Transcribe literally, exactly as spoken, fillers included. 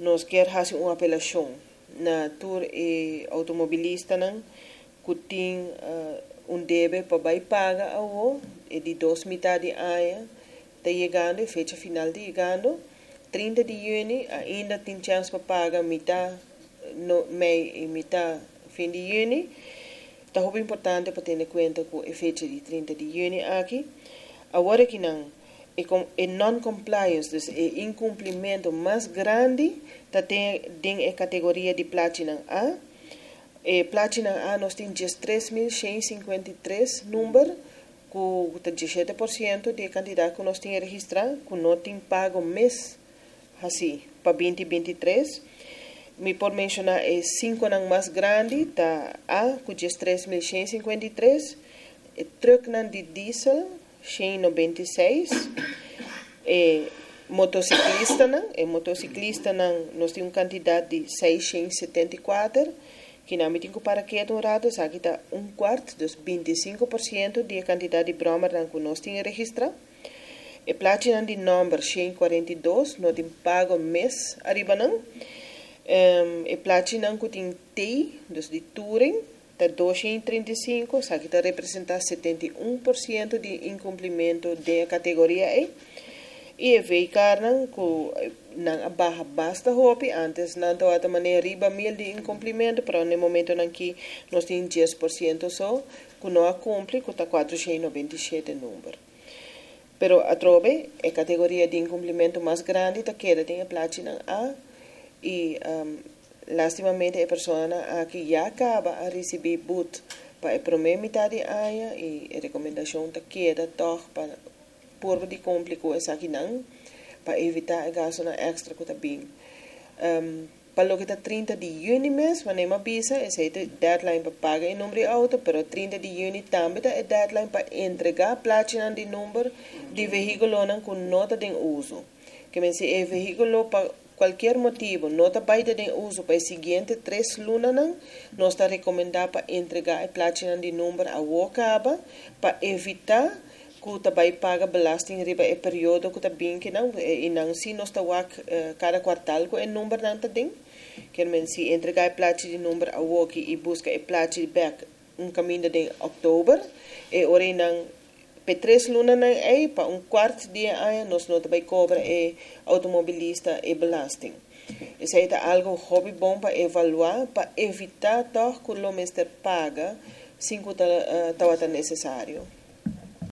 nós quer fazer uma apelação na tour e automobilista não que tem uh, um débito para vai pagar ao e de dois metade de ano está chegando, fecha final de chegando, trinta de junho ainda tem chance para pagar metade no mês e metade fim de junho. Está muito importante para ter em conta que a fecha de trinta de junho aqui. Agora que não, é non-compliance, dus é incumprimento mais grande, está tem a categoria de Platinum A. E Platinum A nós temos três mil cento e cinquenta e três número, com dezessete por cento de quantidade que nós temos registrado, que não tem pago mês, assim, para dois mil e vinte e três. Me por mencionar é cinco não mais grande, tá A, com três mil cento e cinquenta e três, e truck não de diesel, cento e noventa e seis, e motociclista não, e motociclista não, nós temos uma quantidade de seiscentos e setenta e quatro, que não me tem que para que é dourado, aqui está um quarto, dos vinte e cinco por cento de quantidade de broma que nós temos registrado. E platina de número cento e quarenta e dois, nós temos pago mês arriba não. Um, e platina que tem T, dos de Turing, está duzentos e trinta e cinco, aqui está representando setenta e um por cento de incumprimento da categoria E. E a veículo que não barra basta hopi, antes não estava de maneira riba mil de incumprimento, pero no momento em que nós temos dez por cento só, que não cumpre, que está quatrocentos e noventa e sete número. Pero a trobe, a categoria de incumprimento mais grande, está queda tem a platina A, e um, lastimamente a pessoa aqui já acaba a receber boot para a primeira metade de ano, e a recomendação está queda toch para por de complicar essa aqui não, para evitar a gasto na extra que está bem. Um, para o que está trinta de junho mês, quando é bisa, esse é deadline para pagar o número de auto, pero trinta de junho também é deadline para entregar a platina de número de veículo com nota de uso. Que me se é veículo para qualquer motivo, nota baita de uso para o seguinte três lunas, não, nós está recomendado para entregar a platina de número a Wokaba, para evitar que também paga belasting riba e período que também que não e não se nós está wak cada quartal com o número não tem que men se entregar a placa de número a woki e busca a placa de back um caminho de outubro e ora não pe três lunas não é para um quarto dia aí nós não também cobra e automobilista e belasting. Isso é algo hobby bom para evaluar para evitar toch que o mestre paga sem que está necessário.